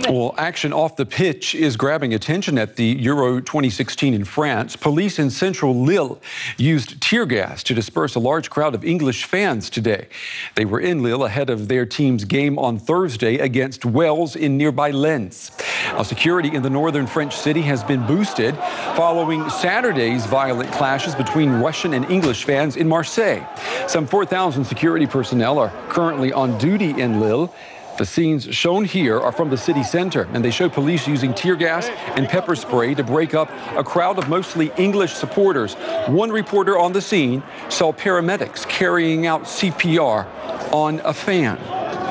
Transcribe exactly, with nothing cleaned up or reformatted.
Well, action off the pitch is grabbing attention at the Euro twenty sixteen in France. Police in central Lille used tear gas to disperse a large crowd of English fans today. They were in Lille ahead of their team's game on Thursday against Wales in nearby Lens. Now, security in the northern French city has been boosted following Saturday's violent clashes between Russian and English fans in Marseille. Some four thousand security personnel are currently on duty in Lille. The scenes shown here are from the city center, and they show police using tear gas and pepper spray to break up a crowd of mostly English supporters. One reporter on the scene saw paramedics carrying out C P R on a fan.